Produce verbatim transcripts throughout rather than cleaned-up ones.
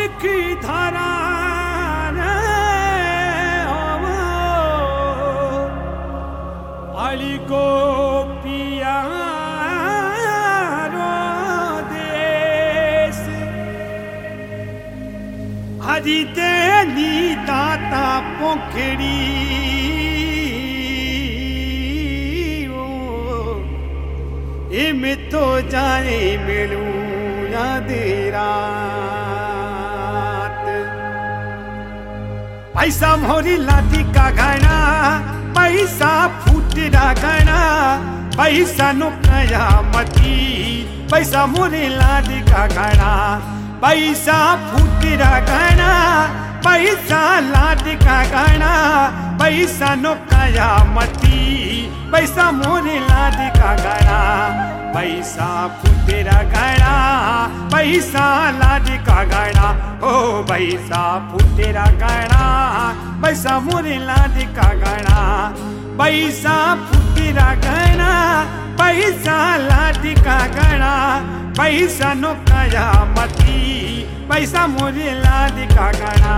की धारा अली को पिया देश हरिते नी दाता पोखड़ी में तो जाए मिलू याद रात पैसा मोरी लाठी का घना पैसा फूटरा घना पैसा नो कयामती पैसा मोरी लाठी का घना पैसा फूटरा घना पैसा लाठी का घना पैसा नो कयामती पैसा मोरे लाडी का घड़ा पैसा फूटेरा घड़ा पैसा लाडी का घड़ा ओ पैसा फूटेरा घड़ा पैसा मोरे लाडी का घड़ा पैसा फूटेरा घड़ा पैसा लाडी का घड़ा पैसा नो कयामती पैसा मोरे लाडी का घड़ा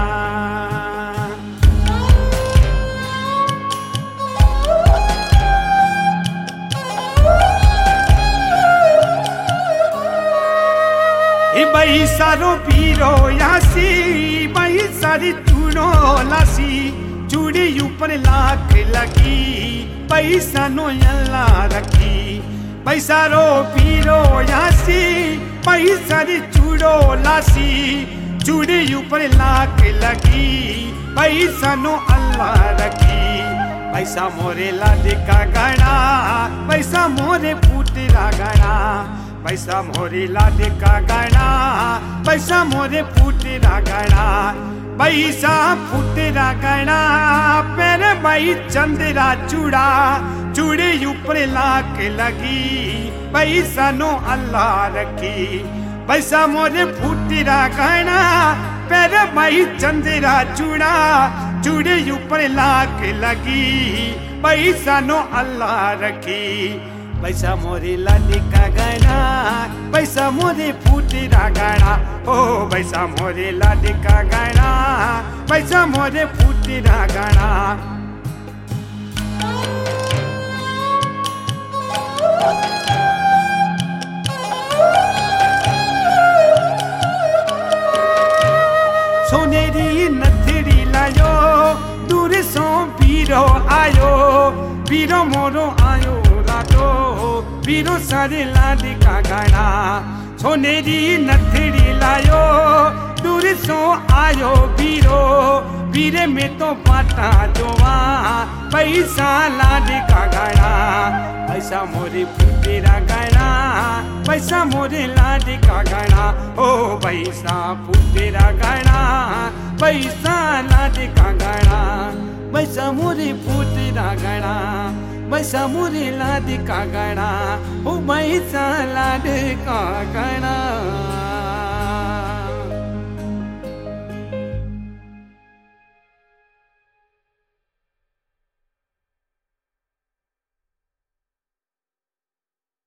पैसा रो पीरो यासी पैसा री चूड़ो लासी चूड़ी ऊपर लाख लगी पैसा नो यल्ला रखी पैसा रो पीरो यासी पैसा री चूड़ो लासी चूड़ी ऊपर लाख लगी पैसा नो अल्लाह रखी पैसा मोरे लाडे का घड़ा पैसा मोरे फूटेरा घड़ा पैसा मोरे लाडे का घड़ा पैसा मोरे फूटेरा घड़ा पैसा फूटेरा घड़ा पेरे भाई चंदेरा चूड़ा चूड़े ऊपर लाख लगी पैसा नो अल्लाह रखी पैसा मोरे फूटेरा घड़ा पेरे भाई चंदेरा चूड़ा चूड़े ऊपर लाख लगी पैसा नो अल्लाह रखी पैसा मोरे लाडे का घड़ा पैसा मोरे फूटेरा घड़ा ओ पैसा मोरे लाडे का घड़ा पैसा मोरे फूटेरा घड़ा सोनेरी नथड़ी लायो दूर सो पीरो आयो पीरो मोरो आयो लाडो पीरो सारे लाडे का घड़ा सोनेरी नथड़ी लायो दूर सो आयो पीरो पीरे में तो पाटा जोवा पैसा लाडे का घड़ा पैसा मोरे फूटेरा घड़ा पैसा मोरे लाडे का घड़ा ओ पैसा फूटेरा घड़ा पैसा लाडे का घड़ा पैसा मोरे फूटेरा घड़ा पैसा मोरे लाडे का घड़ा ओ पैसा लाडे का घड़ा।